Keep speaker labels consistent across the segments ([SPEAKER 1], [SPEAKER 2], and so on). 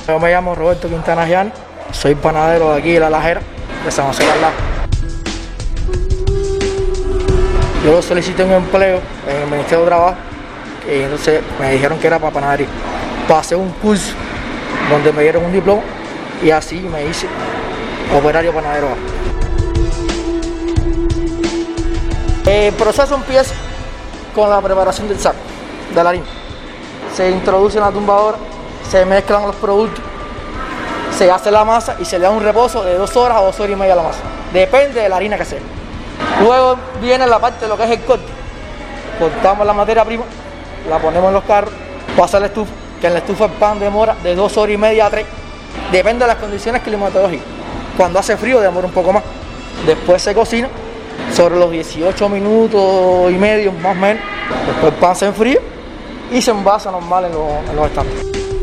[SPEAKER 1] Yo me llamo Roberto Quintana Yanes, soy panadero de aquí de La Lajera, de San José Carlá. Yo solicité un empleo en el Ministerio de Trabajo y entonces me dijeron que era para panadería. Pasé un curso donde me dieron un diploma y así me hice operario panadero. El proceso empieza con la preparación del saco, de la harina. Se introduce en la tumbadora, se mezclan los productos, se hace la masa y se le da un reposo de 2 horas o 2 horas y media a la masa. Depende de la harina que sea. Luego viene la parte de lo que es el corte. Cortamos la materia prima, la ponemos en los carros, pasa a la estufa, que en la estufa el pan demora de 2 horas y media a 3. Depende de las condiciones climatológicas. Cuando hace frío demora un poco más. Después se cocina sobre los 18 minutos y medio más o menos. Después el pan se enfría y se envasa normal en los estantes.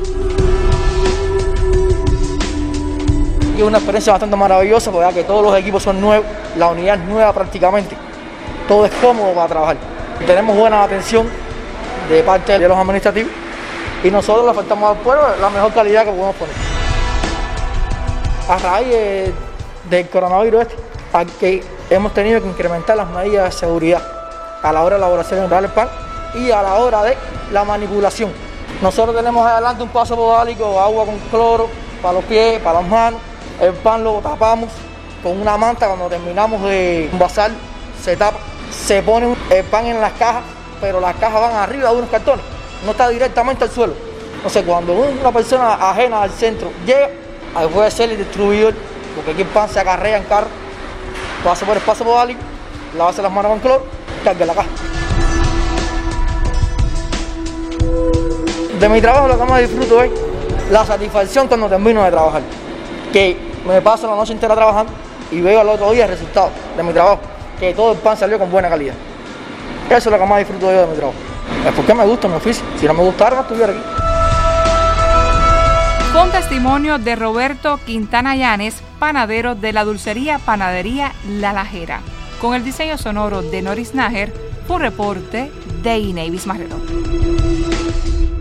[SPEAKER 1] Es una experiencia bastante maravillosa porque que todos los equipos son nuevos, la unidad es nueva prácticamente, todo es cómodo para trabajar. Tenemos buena atención de parte de los administrativos y nosotros le ofertamos al pueblo la mejor calidad que podemos poner. A raíz del coronavirus que hemos tenido que incrementar las medidas de seguridad a la hora de elaboración del pan y a la hora de la manipulación. Nosotros tenemos adelante un paso podálico, agua con cloro para los pies, para las manos. El pan lo tapamos con una manta, cuando terminamos de envasar se tapa. Se pone el pan en las cajas, pero las cajas van arriba de unos cartones, no está directamente al suelo. Entonces cuando una persona ajena al centro llega, ahí puede ser el distribuidor, porque aquí el pan se acarrea en carro, pasa por el paso podálico, lavarse las manos con cloro, carga la caja. De mi trabajo lo que más disfruto es la satisfacción cuando termino de trabajar, que me paso la noche entera trabajando y veo al otro día el resultado de mi trabajo, que todo el pan salió con buena calidad. Eso es lo que más disfruto yo de mi trabajo. Es porque me gusta mi oficio. Si no me gustara, no estuviera aquí.
[SPEAKER 2] Con testimonio de Roberto Quintana Yanes, panadero de la dulcería Panadería La Lajera. Con el diseño sonoro de Noris Nájer, fue un reporte de Ineivis Marrero.